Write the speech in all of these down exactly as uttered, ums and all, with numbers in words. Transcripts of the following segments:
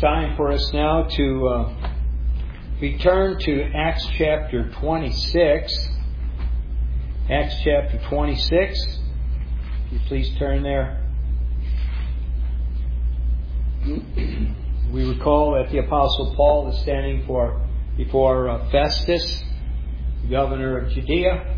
time for us now to uh, return to Acts chapter twenty-six. Acts chapter twenty-six. If you please turn there. We recall that the Apostle Paul is standing for before uh, Festus, the governor of Judea.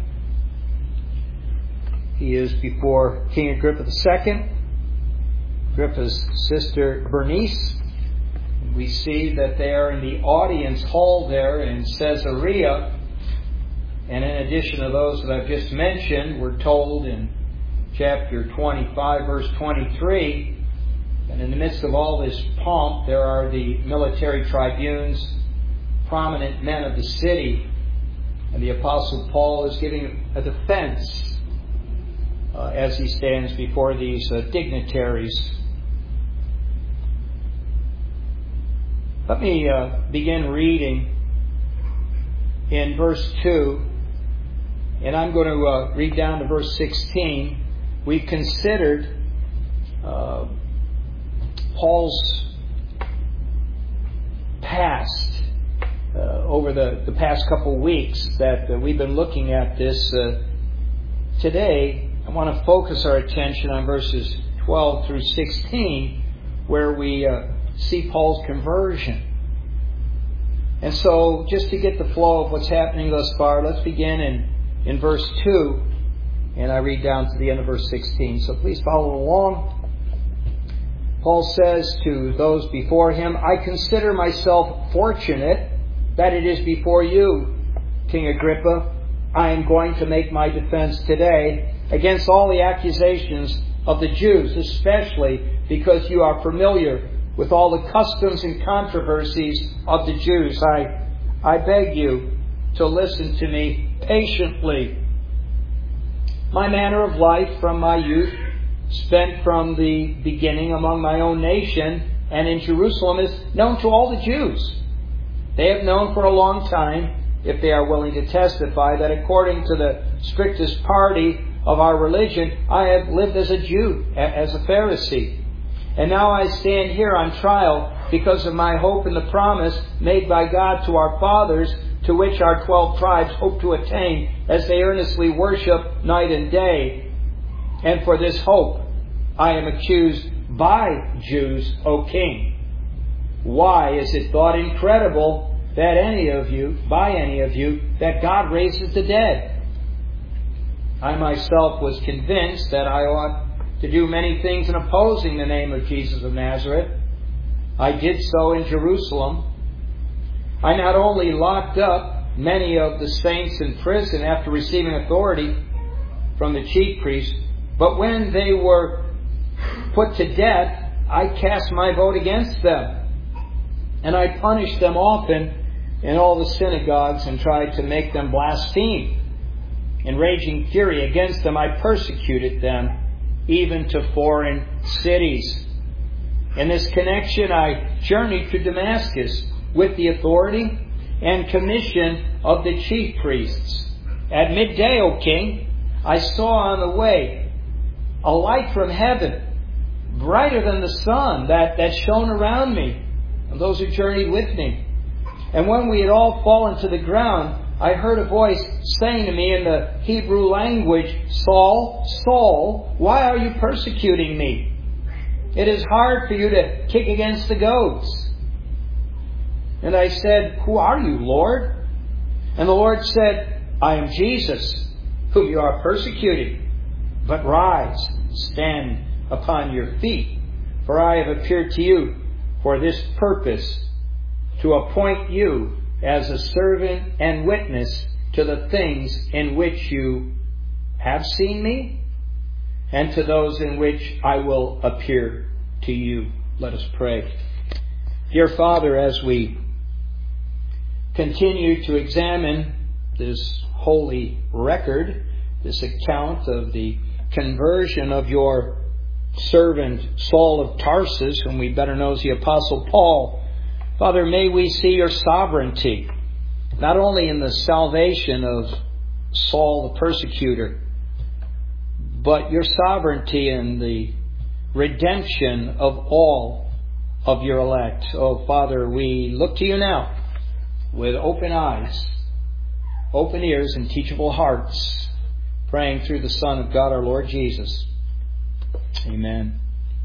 He is before King Agrippa the Second, Agrippa's sister Bernice. We see that they are in the audience hall there in Caesarea. And in addition to those that I've just mentioned, we're told in chapter twenty-five, verse twenty-three, and in the midst of all this pomp, there are the military tribunes, prominent men of the city, and the Apostle Paul is giving a defense uh, as he stands before these uh, dignitaries. Let me uh, begin reading in verse two, and I'm going to uh, read down to verse sixteen. We've considered uh, Paul's past uh, over the, the past couple of weeks that uh, we've been looking at this. Uh, today, I want to focus our attention on verses twelve through sixteen, where we uh, see Paul's conversion. And so, just to get the flow of what's happening thus far, let's begin in, in verse two, and I read down to the end of verse sixteen. So please follow along. Paul says to those before him, I consider myself fortunate that it is before you, King Agrippa. I am going to make my defense today against all the accusations of the Jews, especially because you are familiar with all the customs and controversies of the Jews. I, I beg you to listen to me patiently. My manner of life from my youth, spent from the beginning among my own nation and in Jerusalem, is known to all the Jews. They have known for a long time, if they are willing to testify, that according to the strictest party of our religion, I have lived as a Jew, as a Pharisee. And now I stand here on trial because of my hope in the promise made by God to our fathers, to which our twelve tribes hope to attain as they earnestly worship night and day. And for this hope I am accused by Jews, O King. Why is it thought incredible that any of you, by any of you, that God raises the dead? I myself was convinced that I ought to do many things in opposing the name of Jesus of Nazareth. I did so in Jerusalem. I not only locked up many of the saints in prison after receiving authority from the chief priests, but when they were put to death, I cast my vote against them. And I punished them often in all the synagogues and tried to make them blaspheme. In raging fury against them, I persecuted them, even to foreign cities. In this connection, I journeyed to Damascus with the authority and commission of the chief priests. At midday, O King, I saw on the way a light from heaven, brighter than the sun, that, that shone around me and those who journeyed with me. And when we had all fallen to the ground, I heard a voice saying to me in the Hebrew language, Saul, Saul, why are you persecuting me? It is hard for you to kick against the goads. And I said, who are you, Lord? And the Lord said, I am Jesus, whom you are persecuting. But rise, stand upon your feet, for I have appeared to you for this purpose, to appoint you as a servant and witness to the things in which you have seen me, and to those in which I will appear to you. Let us pray. Dear Father, as we continue to examine this holy record, this account of the conversion of your servant Saul of Tarsus, whom we better know as the Apostle Paul, Father, may we see your sovereignty, not only in the salvation of Saul the persecutor, but your sovereignty in the redemption of all of your elect. Oh, Father, we look to you now with open eyes, open ears, and teachable hearts, praying through the Son of God, our Lord Jesus. Amen.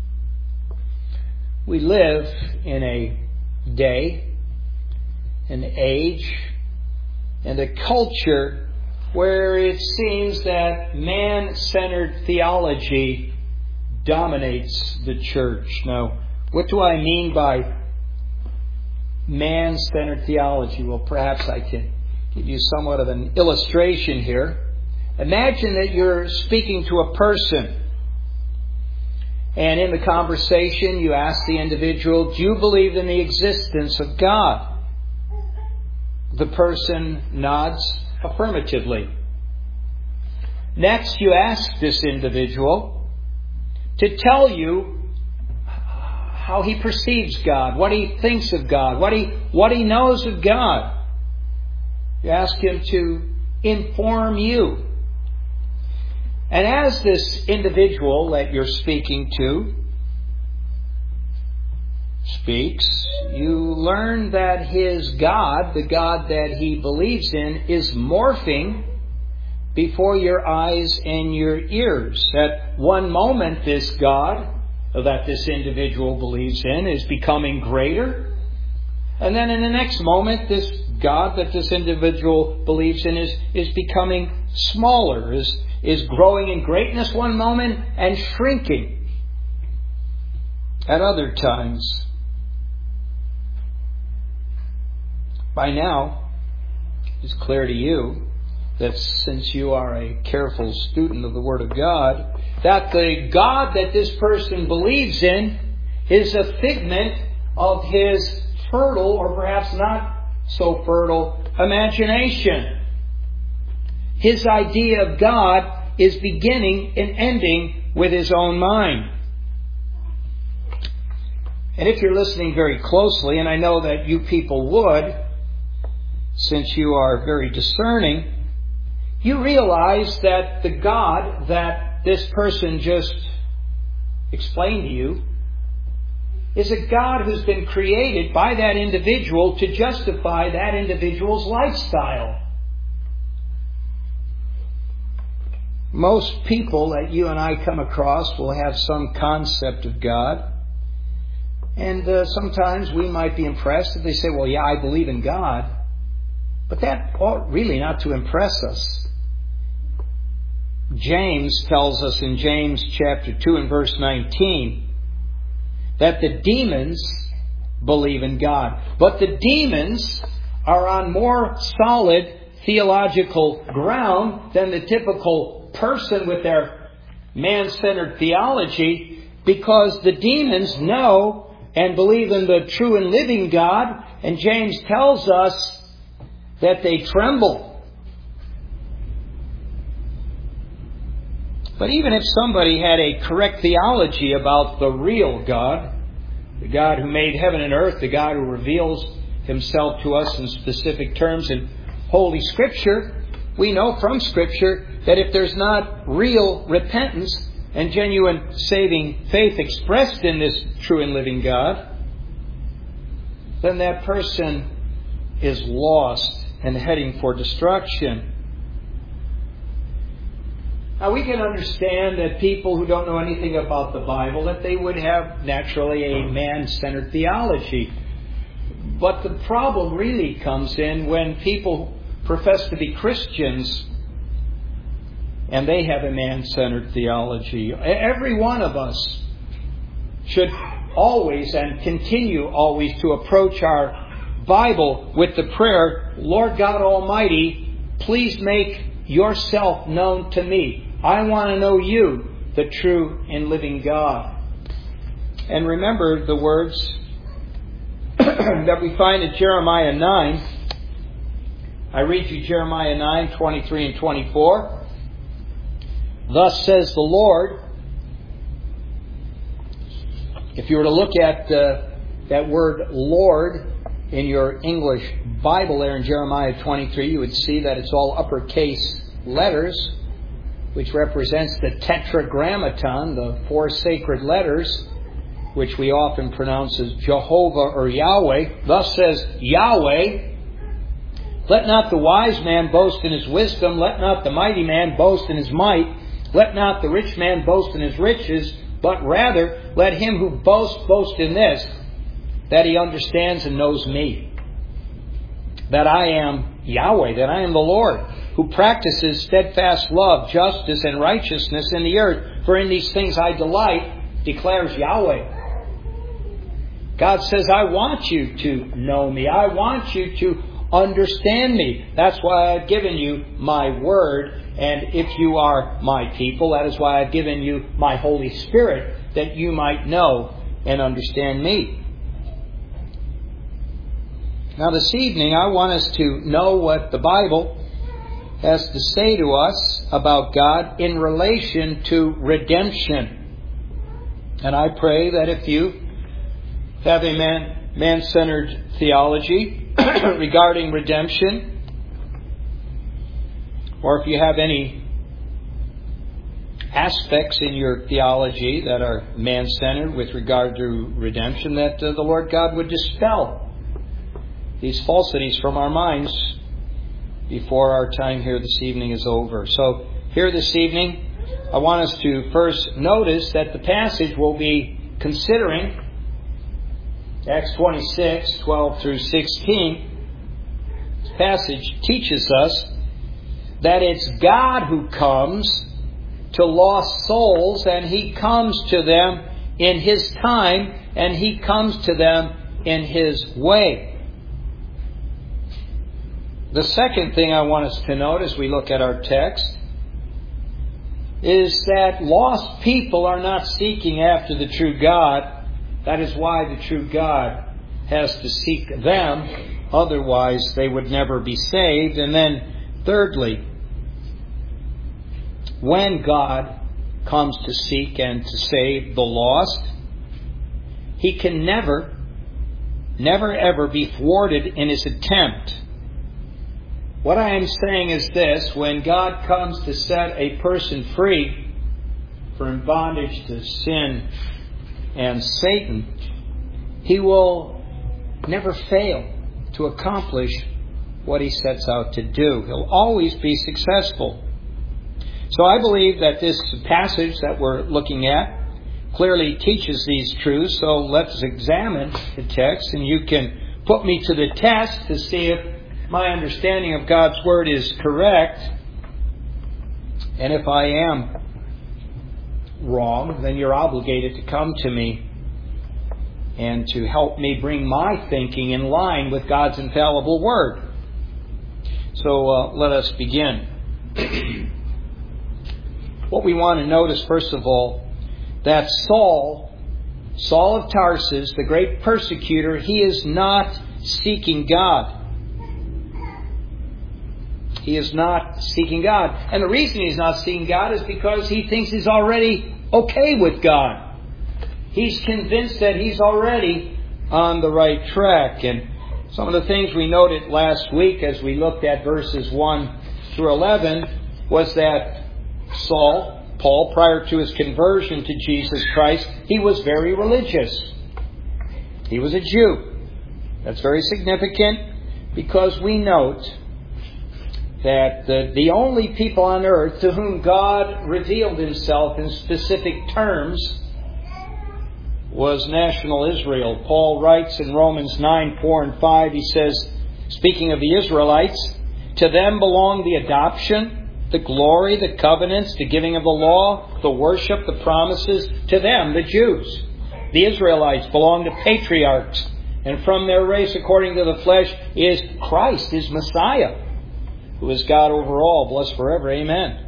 We live in a day, an age, and a culture where it seems that man-centered theology dominates the church. Now, what do I mean by man-centered theology? Well, perhaps I can give you somewhat of an illustration here. Imagine that you're speaking to a person, and in the conversation you ask the individual, do you believe in the existence of God? The person nods affirmatively. Next, you ask this individual to tell you how he perceives God, what he thinks of God, what he, what he knows of God. You ask him to inform you. And as this individual that you're speaking to speaks, you learn that his God, the God that he believes in, is morphing before your eyes and your ears. At one moment, this God that this individual believes in is becoming greater. And then in the next moment, this God that this individual believes in is, is becoming smaller, is, is growing in greatness one moment and shrinking at other times. By now, it's clear to you that since you are a careful student of the Word of God, that the God that this person believes in is a figment of his fertile, or perhaps not so fertile, imagination. His idea of God is beginning and ending with his own mind. And if you're listening very closely, and I know that you people would, since you are very discerning, you realize that the God that this person just explained to you is a God who's been created by that individual to justify that individual's lifestyle. Most people that you and I come across will have some concept of God. And uh, sometimes we might be impressed if they say, well, yeah, I believe in God. But that ought really not to impress us. James tells us in James chapter two and verse nineteen that the demons believe in God. But the demons are on more solid theological ground than the typical person with their man-centered theology, because the demons know and believe in the true and living God. And James tells us that they tremble. But even if somebody had a correct theology about the real God, the God who made heaven and earth, the God who reveals himself to us in specific terms in Holy Scripture, we know from Scripture that if there's not real repentance and genuine saving faith expressed in this true and living God, then that person is lost and heading for destruction. Now, we can understand that people who don't know anything about the Bible, that they would have naturally a man-centered theology. But the problem really comes in when people profess to be Christians and they have a man-centered theology. Every one of us should always and continue always to approach our Bible with the prayer, Lord God Almighty, please make yourself known to me. I want to know you, the true and living God. And remember the words that we find in Jeremiah nine. I read you Jeremiah nine, twenty-three and twenty-four. Thus says the Lord. If you were to look at uh, that word Lord in your English Bible there in Jeremiah twenty-three, you would see that it's all uppercase letters, which represents the tetragrammaton, the four sacred letters. which we often pronounce as Jehovah or Yahweh. Thus says Yahweh, let not the wise man boast in his wisdom, let not the mighty man boast in his might, let not the rich man boast in his riches, but rather let him who boasts boast in this, that he understands and knows me, that I am Yahweh, that I am the Lord, who practices steadfast love, justice, and righteousness in the earth. For in these things I delight, declares Yahweh. God says, I want you to know me. I want you to understand me. That's why I've given you my word. And if you are my people, that is why I've given you my Holy Spirit, that you might know and understand me. Now this evening, I want us to know what the Bible has to say to us about God in relation to redemption. And I pray that if you have a man, man-centered theology regarding redemption, or if you have any aspects in your theology that are man-centered with regard to redemption, that uh, the Lord God would dispel these falsities from our minds before our time here this evening is over. So here this evening, I want us to first notice that the passage we'll be considering, Acts twenty-six, twelve through sixteen, this passage teaches us that it's God who comes to lost souls, and He comes to them in His time, and He comes to them in His way. The second thing I want us to note as we look at our text is that lost people are not seeking after the true God. That is why the true God has to seek them. Otherwise, they would never be saved. And then, thirdly, when God comes to seek and to save the lost, He can never, never ever be thwarted in His attempt. What I am saying is this: when God comes to set a person free from bondage to sin and Satan, He will never fail to accomplish what He sets out to do. He'll always be successful. So I believe that this passage that we're looking at clearly teaches these truths. So let's examine the text, and you can put me to the test to see if my understanding of God's Word is correct. And if I am wrong, then you're obligated to come to me and to help me bring my thinking in line with God's infallible Word. So uh, let us begin. What we want to notice, first of all, that Saul, Saul of Tarsus, the great persecutor, he is not seeking God. He is not seeking God. And the reason he's not seeking God is because he thinks he's already okay with God. He's convinced that he's already on the right track. And some of the things we noted last week as we looked at verses one through eleven was that Saul, Paul, prior to his conversion to Jesus Christ, he was very religious. He was a Jew. That's very significant because we note that the, the only people on earth to whom God revealed Himself in specific terms was national Israel. Paul writes in Romans nine, four and five, he says, speaking of the Israelites, to them belong the adoption, the glory, the covenants, the giving of the law, the worship, the promises. To them, the Jews. The Israelites belong to patriarchs, and from their race, according to the flesh, is Christ, is Messiah, who is God over all, blessed forever. Amen.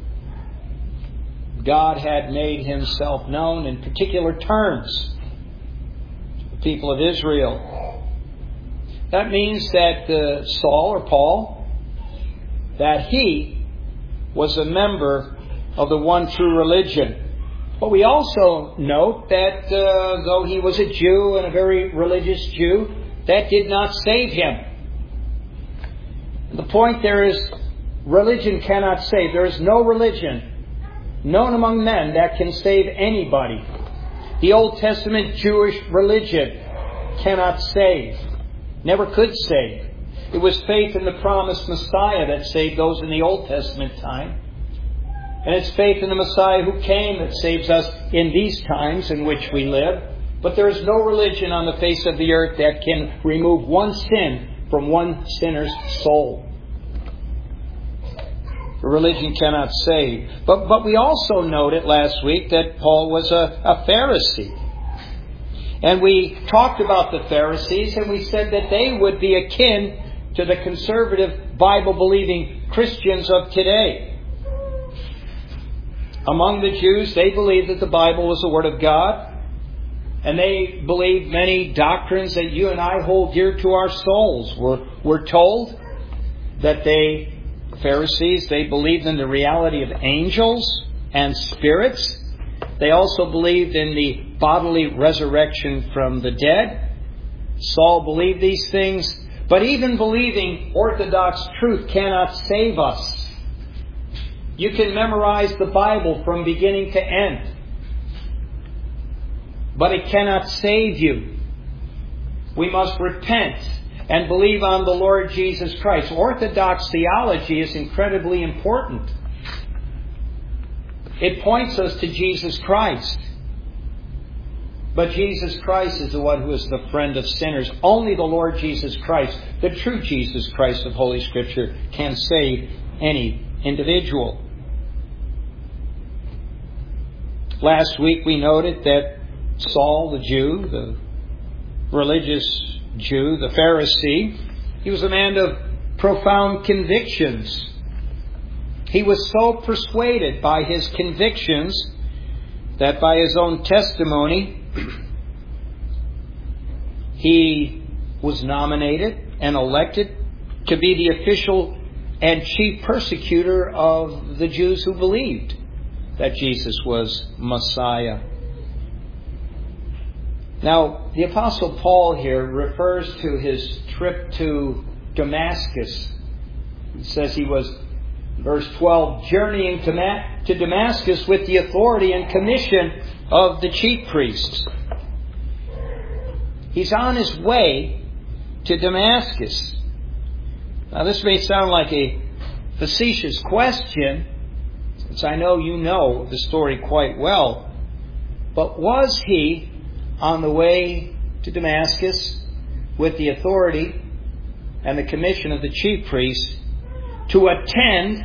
God had made Himself known in particular terms to the people of Israel. That means that uh, Saul or Paul, that he was a member of the one true religion. But we also note that uh, though he was a Jew and a very religious Jew, that did not save him. The point there is, religion cannot save. There is no religion known among men that can save anybody. The Old Testament Jewish religion cannot save. Never could save. It was faith in the promised Messiah that saved those in the Old Testament time. And it's faith in the Messiah who came that saves us in these times in which we live. But there is no religion on the face of the earth that can remove one sin from one sinner's soul. The religion cannot save. But but we also noted last week that Paul was a, a Pharisee. And we talked about the Pharisees, and we said that they would be akin to the conservative Bible-believing Christians of today. Among the Jews, they believed that the Bible was the Word of God, and they believed many doctrines that you and I hold dear to our souls. We're, we're told that they, Pharisees, they believed in the reality of angels and spirits. They also believed in the bodily resurrection from the dead. Saul believed these things, but even believing orthodox truth cannot save us. You can memorize the Bible from beginning to end, but it cannot save you. We must repent and believe on the Lord Jesus Christ. Orthodox theology is incredibly important. It points us to Jesus Christ. But Jesus Christ is the one who is the friend of sinners. Only the Lord Jesus Christ, the true Jesus Christ of Holy Scripture, can save any individual. Last week we noted that Saul, the Jew, the religious Jew, the Pharisee, he was a man of profound convictions. He was so persuaded by his convictions that by his own testimony, he was nominated and elected to be the official and chief persecutor of the Jews who believed that Jesus was Messiah. Now, the Apostle Paul here refers to his trip to Damascus. He says he was, verse twelve, journeying to Damascus with the authority and commission of the chief priests. He's on his way to Damascus. Now, this may sound like a facetious question, since I know you know the story quite well. But was he on the way to Damascus with the authority and the commission of the chief priest to attend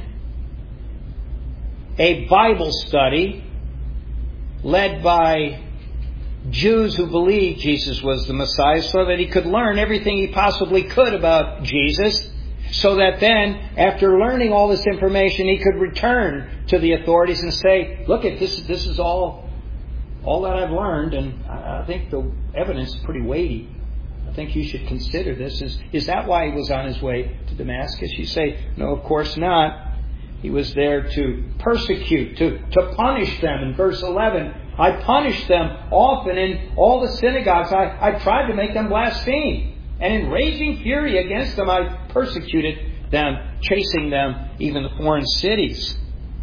a Bible study led by Jews who believed Jesus was the Messiah, so that he could learn everything he possibly could about Jesus, so that then, after learning all this information, he could return to the authorities and say, look, at this, this is all, all that I've learned, and I think the evidence is pretty weighty. I think you should consider this. Is, is that why he was on his way to Damascus? You say, no, of course not. He was there to persecute, to, to punish them. In verse eleven, I punished them often in all the synagogues. I, I tried to make them blaspheme. And in raging fury against them, I persecuted them, chasing them even to foreign cities.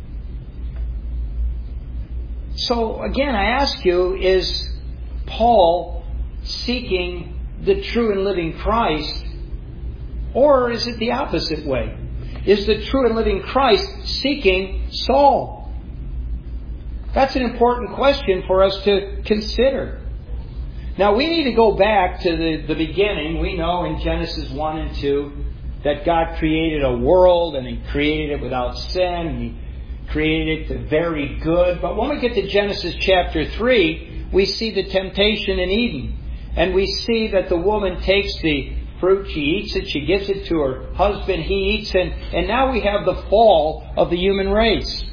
So again, I ask you, is Paul seeking the true and living Christ, or is it the opposite way? Is the true and living Christ seeking Saul? That's an important question for us to consider. Now, we need to go back to the, the beginning. We know in Genesis one and two that God created a world, and He created it without sin, and He created it very good. But when we get to Genesis chapter three, we see the temptation in Eden. And we see that the woman takes the fruit, she eats it, she gives it to her husband, he eats it, and now we have the fall of the human race.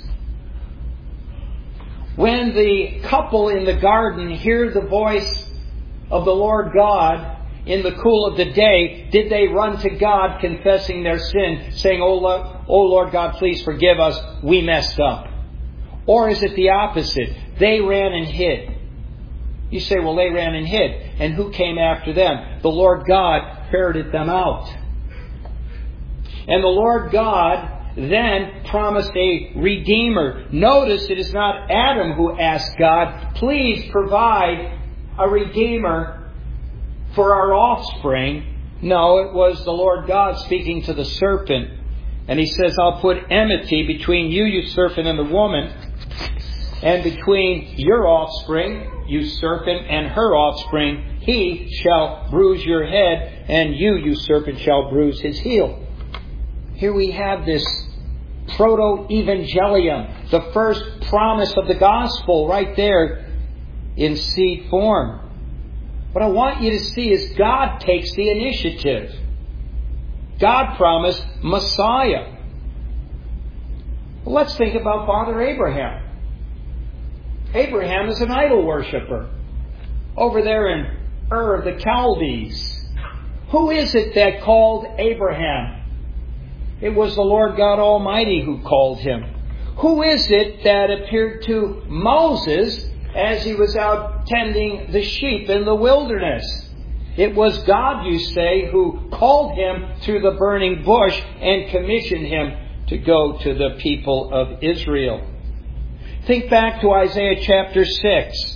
When the couple in the garden hear the voice of the Lord God in the cool of the day, did they run to God confessing their sin, saying, Oh Lord, oh Lord God, please forgive us, we messed up? Or is it the opposite? They ran and hid. You say, well, they ran and hid. And who came after them? The Lord God ferreted them out. And the Lord God then promised a Redeemer. Notice it is not Adam who asked God, please provide a Redeemer for our offspring. No, it was the Lord God speaking to the serpent. And He says, I'll put enmity between you, you serpent, and the woman, and between your offspring, you serpent, and her offspring. He shall bruise your head, and you, you serpent, shall bruise his heel. Here we have this proto-evangelium, the first promise of the gospel right there in seed form. What I want you to see is God takes the initiative. God promised Messiah. Well, let's think about Father Abraham. Abraham is an idol worshiper over there in Ur of the Chaldees. Who is it that called Abraham? It was the Lord God Almighty who called him. Who is it that appeared to Moses as he was out tending the sheep in the wilderness? It was God, you say, who called him through the burning bush and commissioned him to go to the people of Israel. Think back to Isaiah chapter six.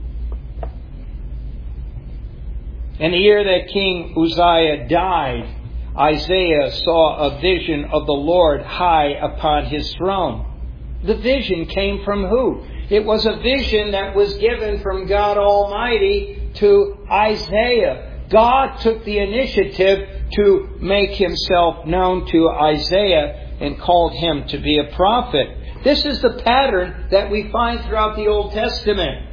In the year that King Uzziah died, Isaiah saw a vision of the Lord high upon his throne. The vision came from who? It was a vision that was given from God Almighty to Isaiah. God took the initiative to make himself known to Isaiah and called him to be a prophet. This is the pattern that we find throughout the Old Testament.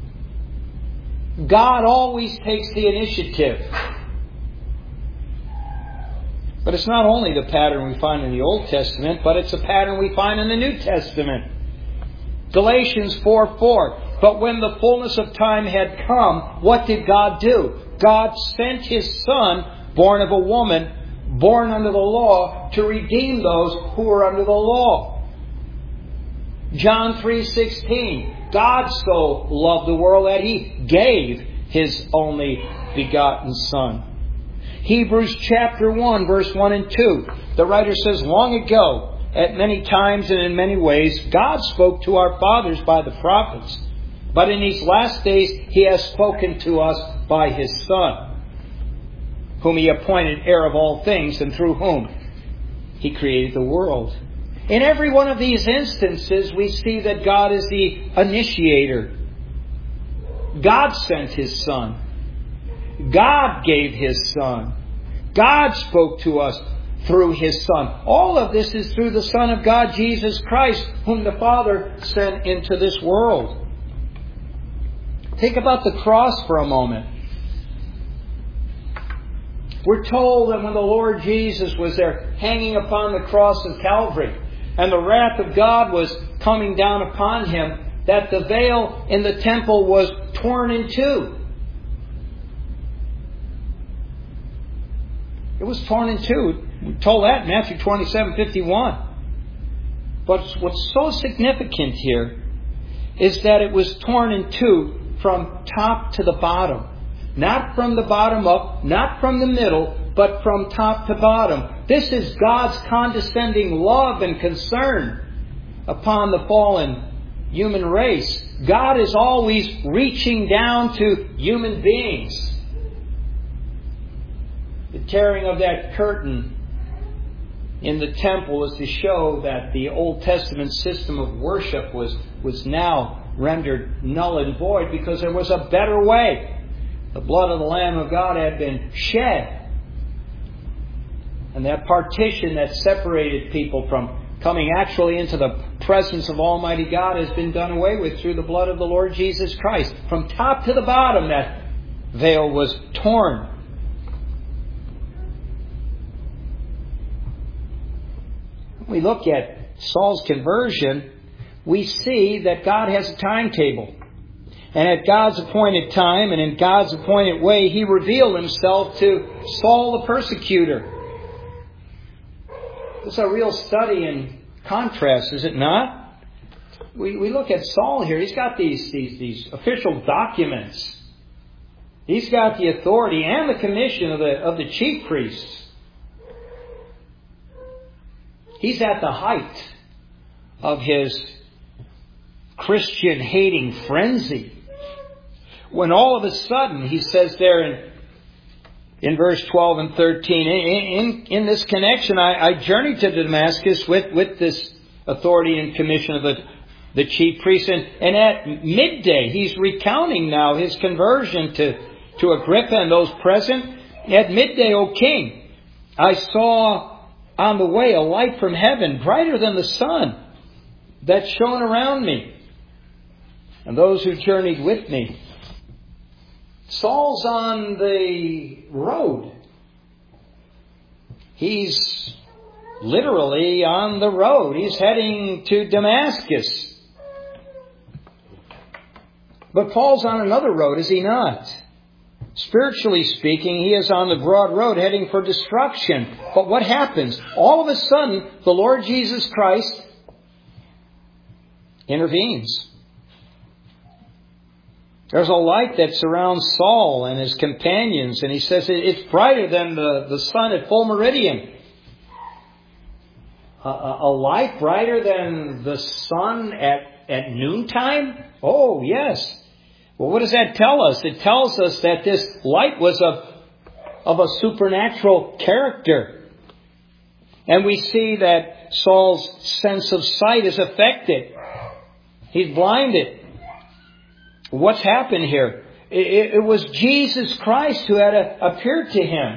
God always takes the initiative. But it's not only the pattern we find in the Old Testament, but it's a pattern we find in the New Testament. Galatians four four. But when the fullness of time had come, what did God do? God sent His Son, born of a woman, born under the law, to redeem those who were under the law. John three sixteen. God so loved the world that He gave His only begotten Son. Hebrews chapter one, verse one and two. The writer says, long ago, at many times and in many ways, God spoke to our fathers by the prophets. But in these last days, He has spoken to us by His Son, whom He appointed heir of all things, and through whom He created the world. In every one of these instances, we see that God is the initiator. God sent His Son. God gave His Son. God spoke to us through His Son. All of this is through the Son of God, Jesus Christ, whom the Father sent into this world. Think about the cross for a moment. We're told that when the Lord Jesus was there hanging upon the cross of Calvary, and the wrath of God was coming down upon Him, that the veil in the temple was torn in two. It was torn in two. We're told that in Matthew twenty-seven fifty-one. But what's so significant here is that it was torn in two from top to the bottom. Not from the bottom up, not from the middle, but from top to bottom. This is God's condescending love and concern upon the fallen human race. God is always reaching down to human beings. The tearing of that curtain in the temple was to show that the Old Testament system of worship was, was now rendered null and void because there was a better way. The blood of the Lamb of God had been shed. And that partition that separated people from coming actually into the presence of Almighty God has been done away with through the blood of the Lord Jesus Christ. From top to the bottom, that veil was torn. When we look at Saul's conversion, we see that God has a timetable. And at God's appointed time and in God's appointed way, He revealed Himself to Saul the persecutor. It's a real study in contrast, is it not? We we look at Saul here. He's got these, these, these official documents. He's got the authority and the commission of the, of the chief priests. he's at the height of his Christian-hating frenzy, when all of a sudden, he says there in, in verse twelve and thirteen, in, in, in this connection, I, I journeyed to Damascus with, with this authority and commission of the, the chief priest, and, and at midday, he's recounting now his conversion to, to Agrippa and those present. At midday, O king, I saw on the way a light from heaven, brighter than the sun, that shone around me, and those who journeyed with me. Saul's on the road. He's literally on the road. He's heading to Damascus. But Paul's on another road, is he not? Spiritually speaking, he is on the broad road heading for destruction. But what happens? All of a sudden, the Lord Jesus Christ intervenes. There's a light that surrounds Saul and his companions, and he says it's brighter than the, the sun at full meridian. A, a, a light brighter than the sun at, at noontime? Oh, yes. Well, what does that tell us? It tells us that this light was of, of a supernatural character. And we see that Saul's sense of sight is affected. He's blinded. What's happened here? It, it was Jesus Christ who had a, appeared to him.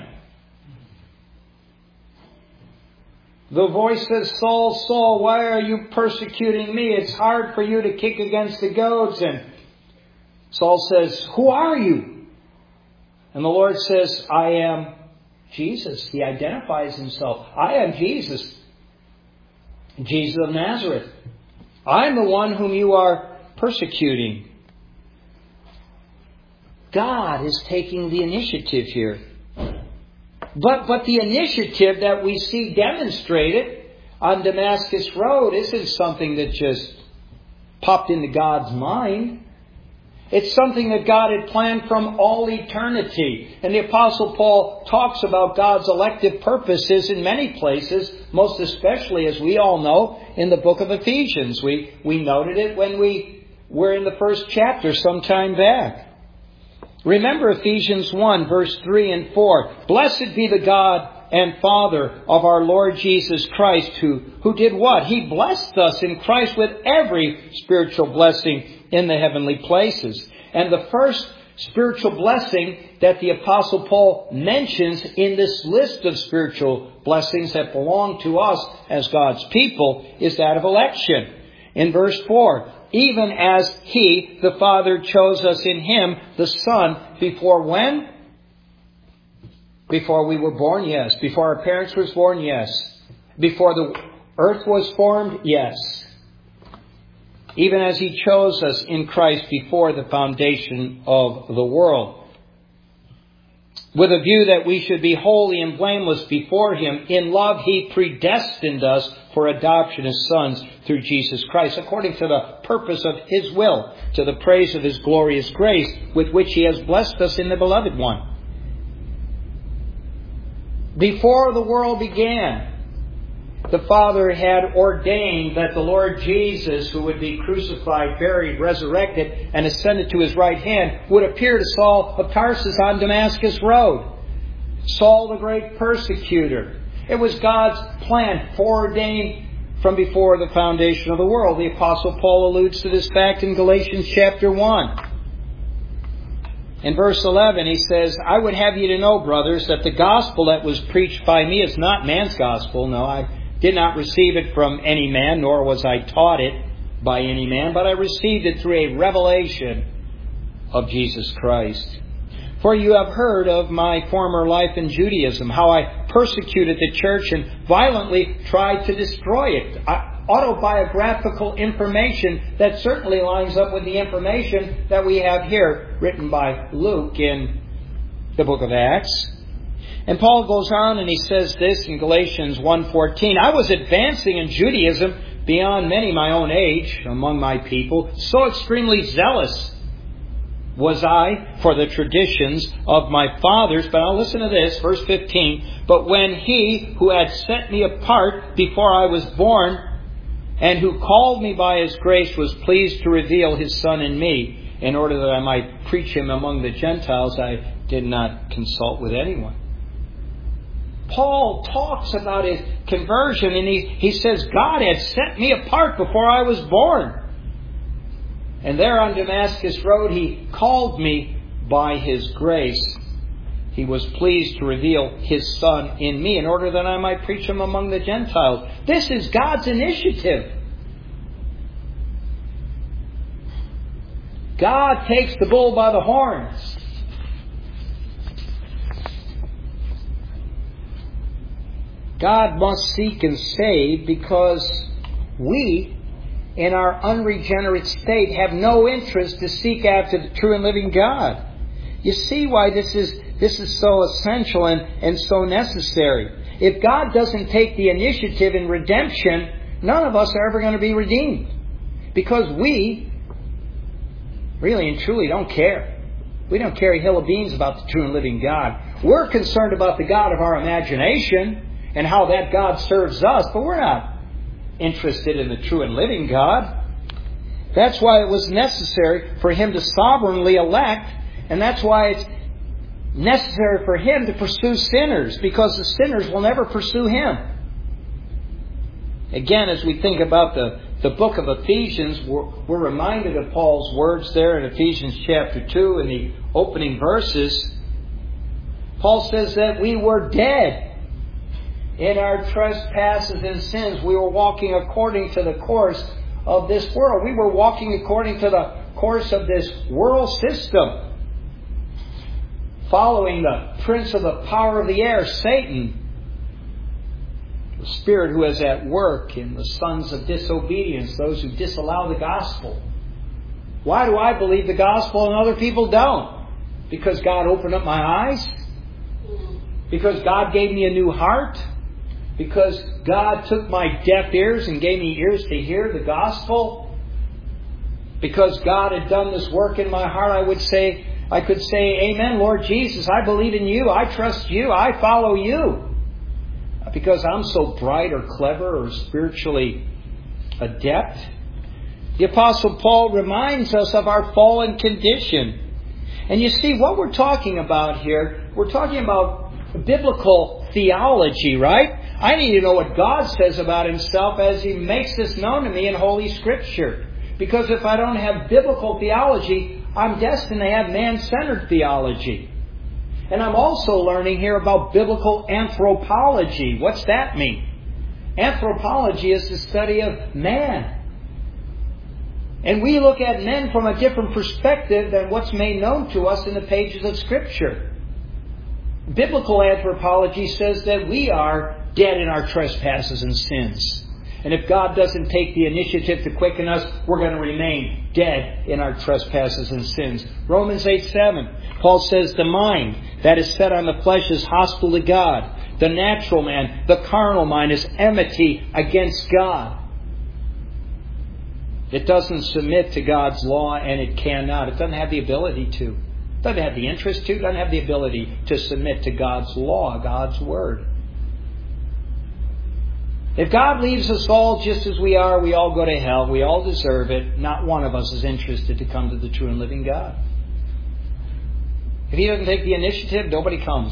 The voice says, Saul, Saul, why are you persecuting me? It's hard for you to kick against the goads. And Saul says, who are you? And the Lord says, I am Jesus. He identifies himself. I am Jesus. Jesus of Nazareth. I'm the one whom you are persecuting. God is taking the initiative here. But, but the initiative that we see demonstrated on Damascus Road isn't something that just popped into God's mind. It's something that God had planned from all eternity. And the Apostle Paul talks about God's elective purposes in many places, most especially, as we all know, in the book of Ephesians. We, we noted it when we were in the first chapter some time back. Remember Ephesians one, verse three and four. Blessed be the God and Father of our Lord Jesus Christ, who, who did what? He blessed us in Christ with every spiritual blessing in the heavenly places. And the first spiritual blessing that the Apostle Paul mentions in this list of spiritual blessings that belong to us as God's people is that of election. In verse four, even as He, the Father, chose us in Him, the Son, before when? Before we were born, yes. Before our parents were born, yes. Before the earth was formed, yes. Even as He chose us in Christ before the foundation of the world. With a view that we should be holy and blameless before Him, in love He predestined us for adoption as sons through Jesus Christ, according to the purpose of His will, to the praise of His glorious grace, with which He has blessed us in the Beloved One. Before the world began, the Father had ordained that the Lord Jesus, who would be crucified, buried, resurrected, and ascended to His right hand, would appear to Saul of Tarsus on Damascus Road. Saul, the great persecutor. It was God's plan, foreordained from before the foundation of the world. The Apostle Paul alludes to this fact in Galatians chapter one. In verse eleven, he says, I would have you to know, brothers, that the gospel that was preached by me is not man's gospel. No, I did not receive it from any man, nor was I taught it by any man, but I received it through a revelation of Jesus Christ. For you have heard of my former life in Judaism, how I persecuted the church and violently tried to destroy it. Autobiographical information that certainly lines up with the information that we have here, written by Luke in the book of Acts. And Paul goes on and he says this in Galatians one fourteen, I was advancing in Judaism beyond many my own age among my people, so extremely zealous was I for the traditions of my fathers. But now listen to this, verse fifteen. But when He who had set me apart before I was born, and who called me by His grace, was pleased to reveal His Son in me, in order that I might preach Him among the Gentiles, I did not consult with anyone. Paul talks about his conversion, and he, he says, God had set me apart before I was born. And there on Damascus Road, He called me by His grace. He was pleased to reveal His Son in me in order that I might preach Him among the Gentiles. This is God's initiative. God takes the bull by the horns. God must seek and save because we, in our unregenerate state, have no interest to seek after the true and living God. You see why this is this is so essential and, and so necessary. If God doesn't take the initiative in redemption, none of us are ever going to be redeemed. Because we really and truly don't care. We don't care a hill of beans about the true and living God. We're concerned about the God of our imagination and how that God serves us, but we're not interested in the true and living God. That's why it was necessary for Him to sovereignly elect, and that's why it's necessary for Him to pursue sinners, because the sinners will never pursue Him. Again, as we think about the, the book of Ephesians, we're, we're reminded of Paul's words there in Ephesians chapter two in the opening verses. Paul says that we were dead in our trespasses and sins. We were walking according to the course of this world. We were walking according to the course of this world system, following the prince of the power of the air, Satan, the spirit who is at work in the sons of disobedience, those who disallow the gospel. Why do I believe the gospel and other people don't? Because God opened up my eyes? Because God gave me a new heart? Because God took my deaf ears and gave me ears to hear the gospel? Because God had done this work in my heart, I would say, I could say, Amen, Lord Jesus, I believe in You, I trust You, I follow You. Because I'm so bright or clever or spiritually adept. The Apostle Paul reminds us of our fallen condition. And you see, what we're talking about here, we're talking about biblical theology, right? I need to know what God says about Himself as He makes this known to me in Holy Scripture. Because if I don't have biblical theology, I'm destined to have man-centered theology. And I'm also learning here about biblical anthropology. What's that mean? Anthropology is the study of man. And we look at men from a different perspective than what's made known to us in the pages of Scripture. Biblical anthropology says that we are dead in our trespasses and sins. And if God doesn't take the initiative to quicken us, we're going to remain dead in our trespasses and sins. Romans eight seven, Paul says, the mind that is set on the flesh is hostile to God. The natural man, the carnal mind, is enmity against God. It doesn't submit to God's law, and it cannot. It doesn't have the ability to. It doesn't have the interest to. It doesn't have the ability to submit to God's law, God's word. If God leaves us all just as we are, we all go to hell. We all deserve it. Not one of us is interested to come to the true and living God. If He doesn't take the initiative, nobody comes.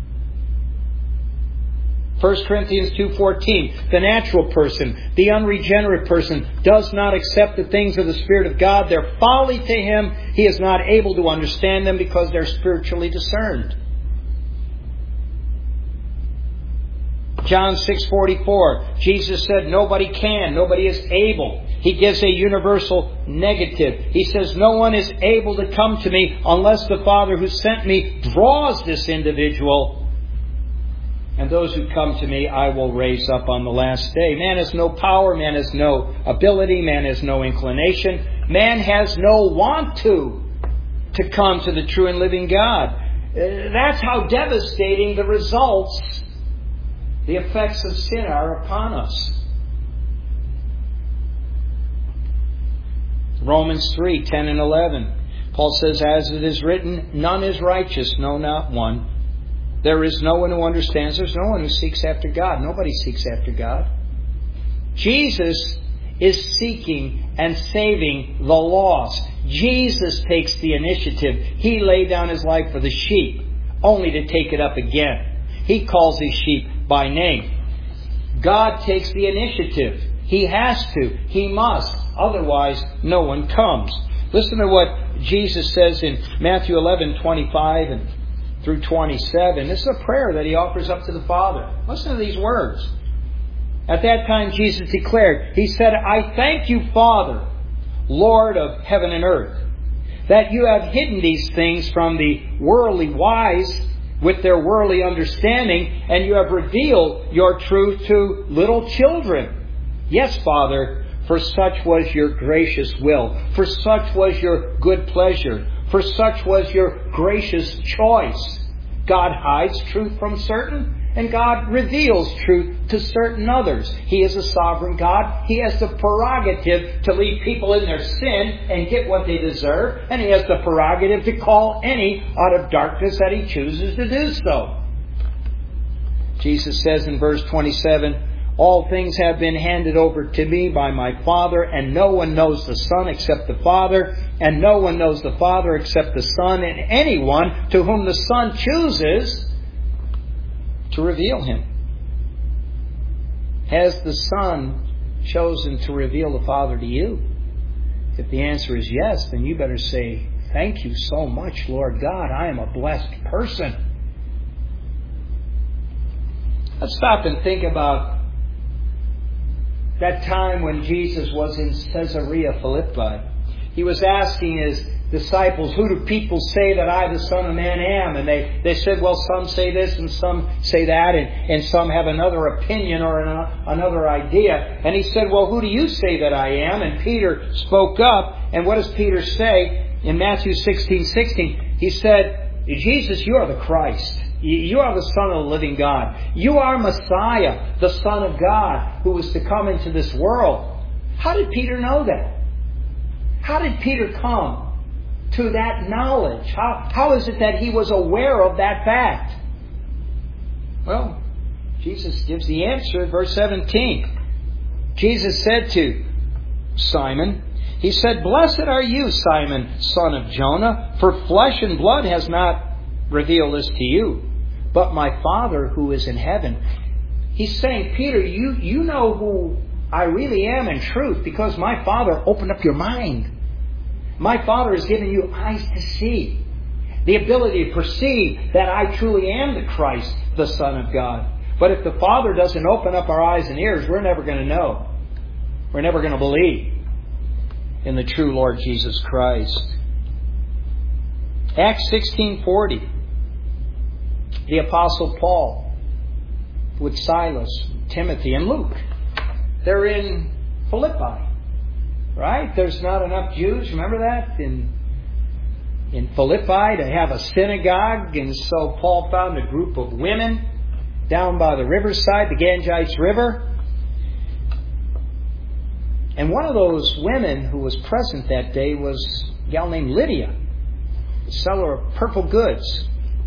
First Corinthians two fourteen, the natural person, the unregenerate person, does not accept the things of the Spirit of God. They're folly to him. He is not able to understand them because they're spiritually discerned. John six forty-four, Jesus said nobody can, nobody is able. He gives a universal negative. He says no one is able to come to me unless the Father who sent me draws this individual. And those who come to me, I will raise up on the last day. Man has no power. Man has no ability. Man has no inclination. Man has no want to, to come to the true and living God. That's how devastating the results, the effects of sin are upon us. Romans three ten and eleven. Paul says, as it is written, none is righteous, no, not one. There is no one who understands. There's no one who seeks after God. Nobody seeks after God. Jesus is seeking and saving the lost. Jesus takes the initiative. He laid down His life for the sheep, only to take it up again. He calls these sheep by name. God takes the initiative. He has to. He must. Otherwise, no one comes. Listen to what Jesus says in Matthew eleven twenty-five and through twenty-seven. This is a prayer that He offers up to the Father. Listen to these words. At that time, Jesus declared, He said, I thank you, Father, Lord of heaven and earth, that you have hidden these things from the worldly wise with their worldly understanding, and you have revealed your truth to little children. Yes, Father, for such was your gracious will, for such was your good pleasure, for such was your gracious choice. God hides truth from certain, and God reveals truth to certain others. He is a sovereign God. He has the prerogative to leave people in their sin and get what they deserve. And He has the prerogative to call any out of darkness that He chooses to do so. Jesus says in verse twenty-seven, all things have been handed over to me by my Father, and no one knows the Son except the Father, and no one knows the Father except the Son, and anyone to whom the Son chooses to reveal Him. Has the Son chosen to reveal the Father to you? If the answer is yes, then you better say, thank you so much, Lord God. I am a blessed person. Let's stop and think about that time when Jesus was in Caesarea Philippi. He was asking His disciples, who do people say that I, the Son of Man, am? And they, they said, well, some say this and some say that, and, and some have another opinion or an, another idea. And He said, well, who do you say that I am? And Peter spoke up. And what does Peter say? In Matthew sixteen sixteen, he said, Jesus, you are the Christ. You are the Son of the living God. You are Messiah, the Son of God, who was to come into this world. How did Peter know that? How did Peter come to that knowledge? How, how is it that he was aware of that fact? Well, Jesus gives the answer in verse seventeen. Jesus said to Simon, He said, blessed are you, Simon, son of Jonah, for flesh and blood has not revealed this to you, but my Father who is in heaven. He's saying, Peter, you, you know who I really am in truth because my Father opened up your mind. My Father has given you eyes to see, the ability to perceive that I truly am the Christ, the Son of God. But if the Father doesn't open up our eyes and ears, we're never going to know. We're never going to believe in the true Lord Jesus Christ. Acts sixteen forty. The Apostle Paul with Silas, Timothy, and Luke. They're in Philippi. Right? There's not enough Jews, remember that? In, in Philippi to have a synagogue. And so Paul found a group of women down by the riverside, the Ganges River. And one of those women who was present that day was a gal named Lydia, the seller of purple goods.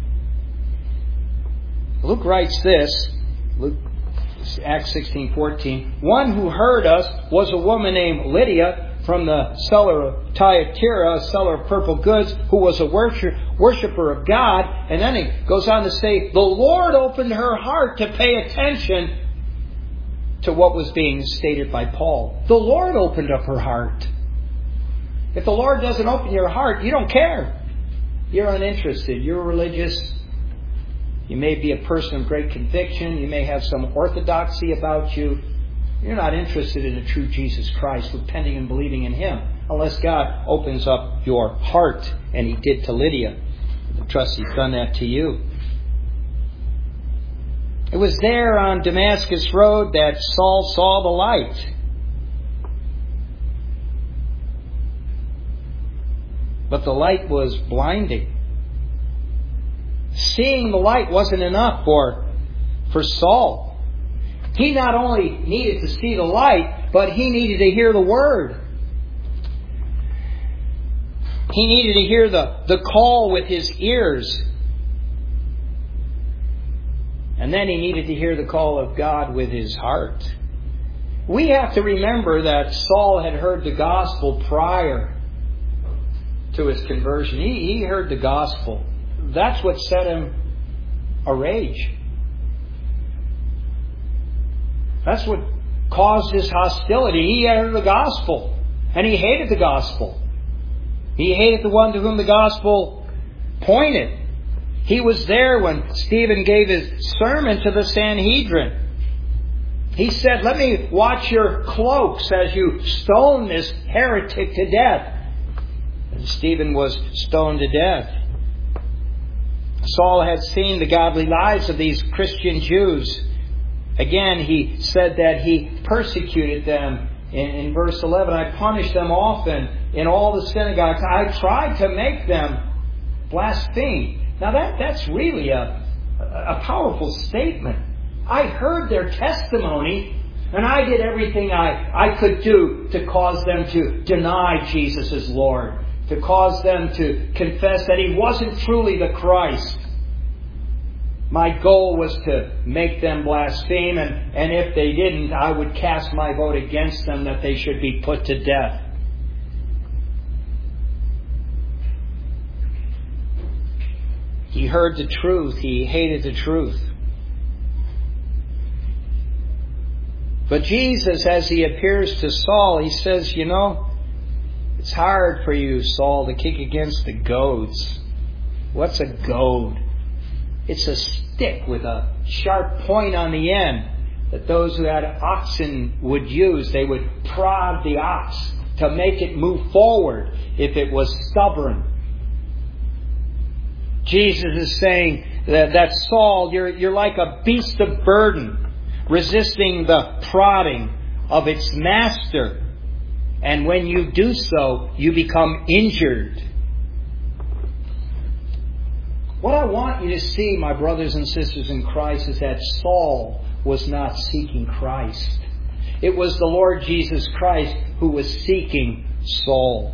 Luke writes this, Luke, Acts sixteen fourteen. One who heard us was a woman named Lydia from the seller of Thyatira, a seller of purple goods, who was a worship, worshiper of God. And then he goes on to say, the Lord opened her heart to pay attention to what was being stated by Paul. The Lord opened up her heart. If the Lord doesn't open your heart, you don't care. You're uninterested. You're religious. You may be a person of great conviction. You may have some orthodoxy about you. You're not interested in the true Jesus Christ, repenting and believing in Him, unless God opens up your heart. And He did to Lydia. I trust He's done that to you. It was there on Damascus Road that Saul saw the light. But the light was blinding. Seeing the light wasn't enough for, for Saul. He not only needed to see the light, but he needed to hear the Word. He needed to hear the, the call with his ears. And then he needed to hear the call of God with his heart. We have to remember that Saul had heard the gospel prior to his conversion. He, he heard the gospel. That's what set him arage. That's what caused his hostility. He heard the gospel, and he hated the gospel. He hated the one to whom the gospel pointed. He was there when Stephen gave his sermon to the Sanhedrin. He said, "Let me watch your cloaks as you stone this heretic to death." And Stephen was stoned to death. Saul had seen the godly lives of these Christian Jews. Again, he said that he persecuted them. In, in verse eleven, "I punished them often in all the synagogues. I tried to make them blaspheme." Now that, that's really a, a powerful statement. I heard their testimony, and I did everything I, I could do to cause them to deny Jesus as Lord, to cause them to confess that He wasn't truly the Christ. My goal was to make them blaspheme, and, and if they didn't, I would cast my vote against them that they should be put to death. He heard the truth. He hated the truth. But Jesus, as He appears to Saul, He says, you know, it's hard for you, Saul, to kick against the goads. What's a goad? It's a stick with a sharp point on the end that those who had oxen would use. They would prod the ox to make it move forward if it was stubborn. Jesus is saying that, that Saul, you're, you're like a beast of burden, resisting the prodding of its master. And when you do so, you become injured. What I want you to see, my brothers and sisters in Christ, is that Saul was not seeking Christ. It was the Lord Jesus Christ who was seeking Saul.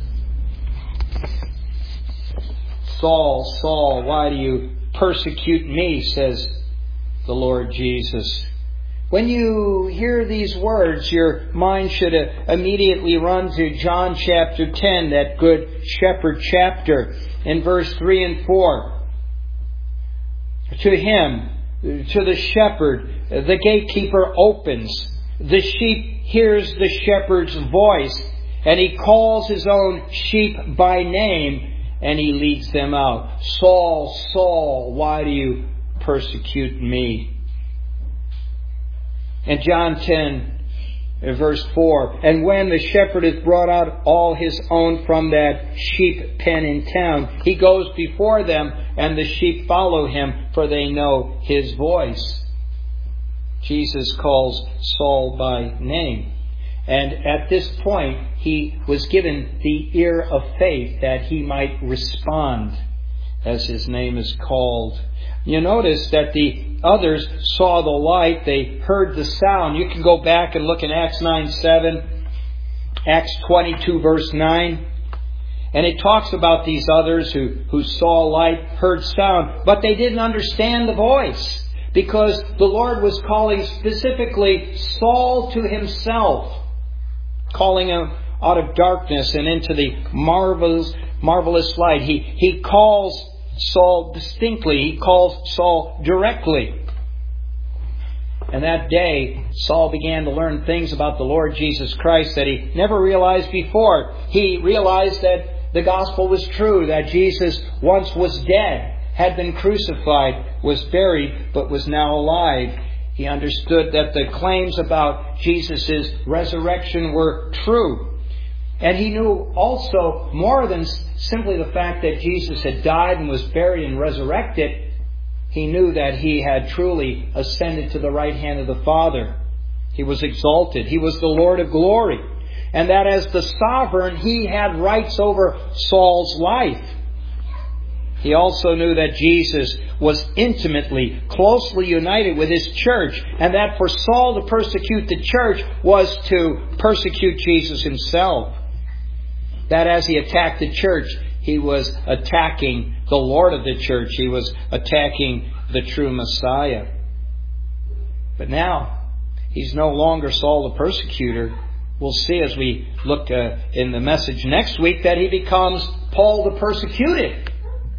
"Saul, Saul, why do you persecute me?" says the Lord Jesus. When you hear these words, your mind should immediately run to John chapter ten, that Good Shepherd chapter, in verse three and four. "To him, to the shepherd, the gatekeeper opens. The sheep hears the shepherd's voice, and he calls his own sheep by name, and he leads them out. Saul, Saul, why do you persecute me?" In John ten, verse four, "And when the shepherd has brought out all his own from that sheep pen in town, he goes before them, and the sheep follow him, for they know his voice." Jesus calls Saul by name. And at this point, he was given the ear of faith that he might respond as his name is called. You notice that the others saw the light. They heard the sound. You can go back and look in Acts nine seven, Acts twenty-two verse nine. And it talks about these others who, who saw light, heard sound, but they didn't understand the voice, because the Lord was calling specifically Saul to Himself, calling him out of darkness and into the marvelous, marvelous light. He, he calls Saul distinctly. He calls Saul directly. And that day, Saul began to learn things about the Lord Jesus Christ that he never realized before. He realized that the gospel was true, that Jesus once was dead, had been crucified, was buried, but was now alive. He understood that the claims about Jesus' resurrection were true. And he knew also more than simply the fact that Jesus had died and was buried and resurrected. He knew that He had truly ascended to the right hand of the Father. He was exalted. He was the Lord of glory. And that as the sovereign, He had rights over Saul's life. He also knew that Jesus was intimately, closely united with His church, and that for Saul to persecute the church was to persecute Jesus Himself. That as he attacked the church, he was attacking the Lord of the church. He was attacking the true Messiah. But now, he's no longer Saul the persecutor. We'll see as we look uh, in the message next week that he becomes Paul the persecuted.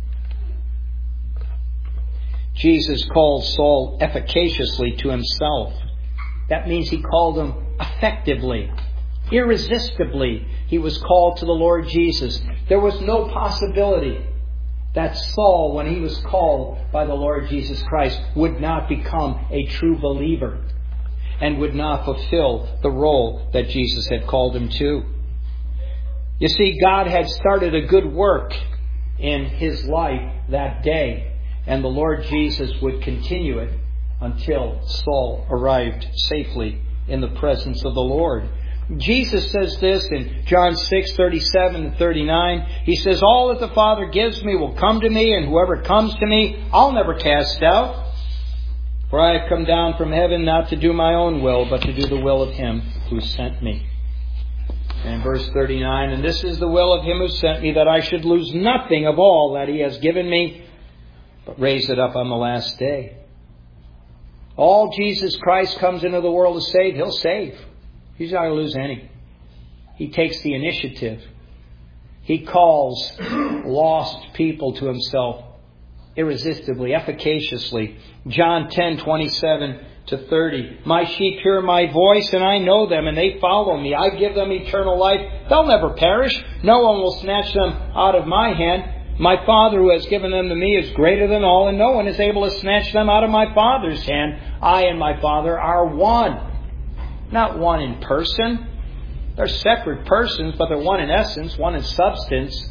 Jesus called Saul efficaciously to himself. That means he called him effectively, irresistibly. He was called to the Lord Jesus. There was no possibility that Saul, when he was called by the Lord Jesus Christ, would not become a true believer and would not fulfill the role that Jesus had called him to. You see, God had started a good work in his life that day, and the Lord Jesus would continue it until Saul arrived safely in the presence of the Lord. Jesus says this in John six, thirty-seven and thirty-nine. He says, all that the Father gives me will come to me, and whoever comes to me, I'll never cast out. For I have come down from heaven not to do my own will, but to do the will of Him who sent me. And verse thirty-nine, and this is the will of Him who sent me, that I should lose nothing of all that He has given me, but raise it up on the last day. All Jesus Christ comes into the world to save, He'll save. He's not going to lose any. He takes the initiative. He calls lost people to Himself irresistibly, efficaciously. John ten, twenty-seven to thirty. My sheep hear my voice, and I know them, and they follow me. I give them eternal life. They'll never perish. No one will snatch them out of my hand. My Father who has given them to me is greater than all, and no one is able to snatch them out of my Father's hand. I and my Father are one. Not one in person. They're separate persons, but they're one in essence, one in substance.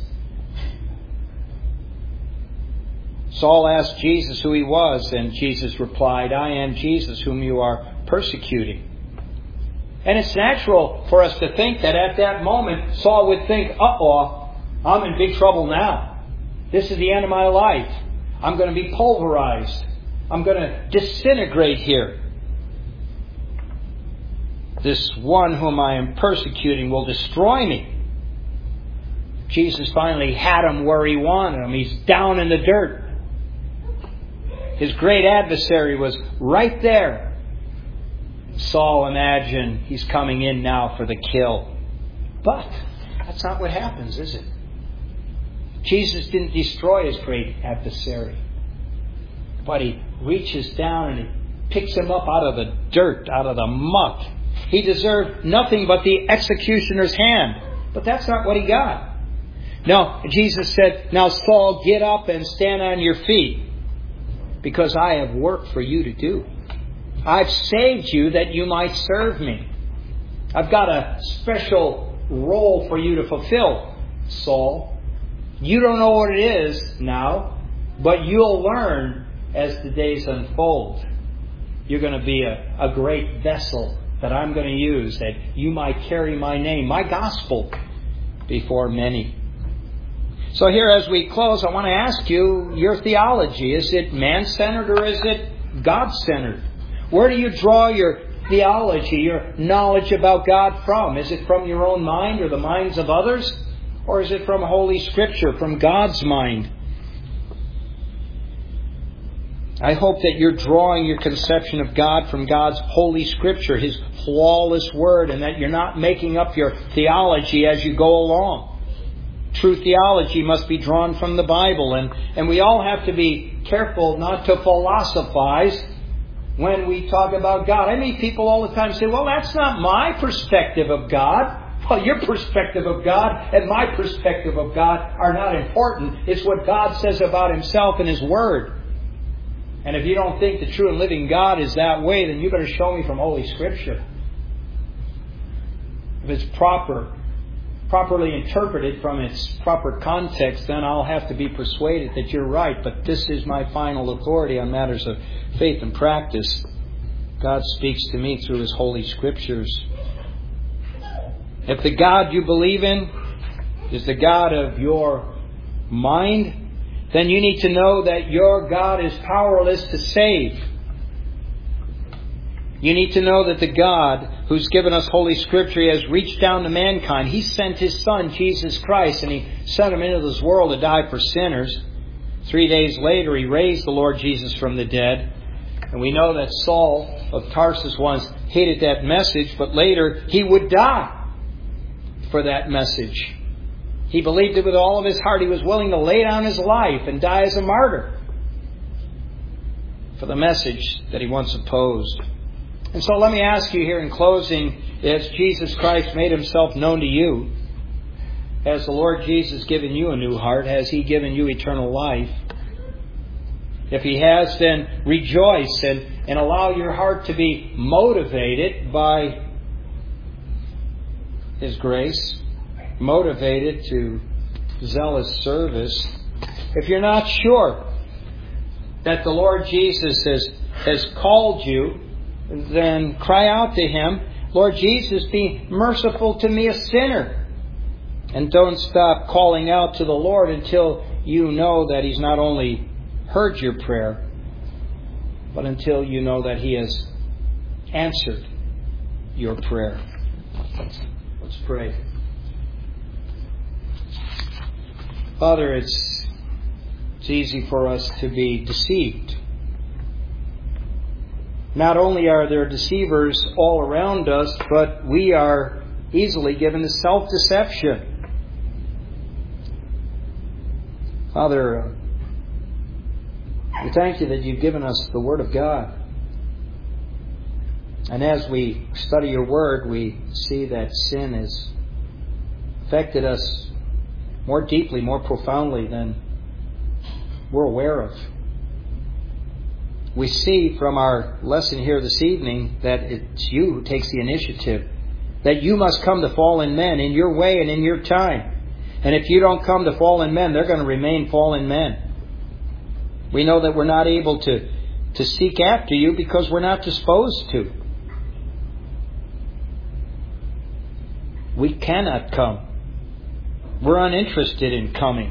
Saul asked Jesus who he was, and Jesus replied, I am Jesus whom you are persecuting. And it's natural for us to think that at that moment, Saul would think, uh-oh, I'm in big trouble now. This is the end of my life. I'm going to be pulverized. I'm going to disintegrate here. This one whom I am persecuting will destroy me. Jesus finally had him where he wanted him. He's down in the dirt. His great adversary was right there. Saul imagined he's coming in now for the kill. But that's not what happens, is it? Jesus didn't destroy his great adversary. But he reaches down and he picks him up out of the dirt, out of the muck. He deserved nothing but the executioner's hand. But that's not what he got. No, Jesus said, now Saul, get up and stand on your feet, because I have work for you to do. I've saved you that you might serve me. I've got a special role for you to fulfill, Saul. You don't know what it is now, but you'll learn as the days unfold. You're going to be a, a great vessel that I'm going to use, that you might carry my name, my gospel, before many. So here as we close, I want to ask you your theology. Is it man-centered or is it God-centered? Where do you draw your theology, your knowledge about God from? Is it from your own mind or the minds of others? Or is it from Holy Scripture, from God's mind? I hope that you're drawing your conception of God from God's Holy Scripture, His flawless Word, and that you're not making up your theology as you go along. True theology must be drawn from the Bible, and, and we all have to be careful not to philosophize when we talk about God. I meet people all the time say, well, that's not my perspective of God. Well, your perspective of God and my perspective of God are not important. It's what God says about Himself in His Word. And if you don't think the true and living God is that way, then you better show me from Holy Scripture. If it's proper, properly interpreted from its proper context, then I'll have to be persuaded that you're right. But this is my final authority on matters of faith and practice. God speaks to me through His Holy Scriptures. If the God you believe in is the God of your mind, then you need to know that your God is powerless to save. You need to know that the God who's given us Holy Scripture has reached down to mankind. He sent His Son, Jesus Christ, and He sent Him into this world to die for sinners. Three days later, He raised the Lord Jesus from the dead. And we know that Saul of Tarsus once hated that message, but later he would die for that message. He believed it with all of his heart. He was willing to lay down his life and die as a martyr for the message that he once opposed. And so let me ask you here in closing, has Jesus Christ made Himself known to you? Has the Lord Jesus given you a new heart? Has He given you eternal life? If He has, then rejoice and, and allow your heart to be motivated by His grace, motivated to zealous service. If you're not sure that the Lord Jesus has, has called you, then cry out to Him, Lord Jesus, be merciful to me, a sinner. And don't stop calling out to the Lord until you know that He's not only heard your prayer, but until you know that He has answered your prayer. Let's, let's pray. Father, it's, it's easy for us to be deceived. Not only are there deceivers all around us, but we are easily given to self-deception. Father, we thank You that You've given us the Word of God. And as we study Your Word, we see that sin has affected us more deeply, more profoundly than we're aware of. We see from our lesson here this evening that it's You who takes the initiative, that You must come to fallen men in Your way and in Your time. And if You don't come to fallen men, they're going to remain fallen men. We know that we're not able to, to seek after You because we're not disposed to. We cannot come. We're uninterested in coming.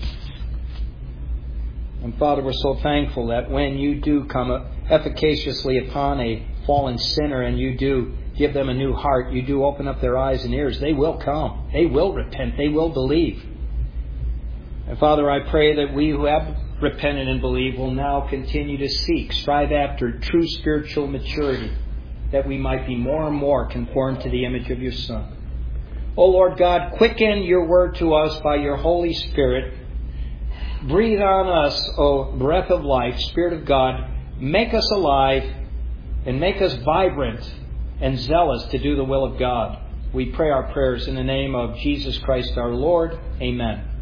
And Father, we're so thankful that when You do come efficaciously upon a fallen sinner and You do give them a new heart, You do open up their eyes and ears, they will come. They will repent. They will believe. And Father, I pray that we who have repented and believed will now continue to seek, strive after true spiritual maturity, that we might be more and more conformed to the image of Your Son. O Lord God, quicken Your Word to us by Your Holy Spirit. Breathe on us, O breath of life, Spirit of God. Make us alive and make us vibrant and zealous to do the will of God. We pray our prayers in the name of Jesus Christ our Lord. Amen.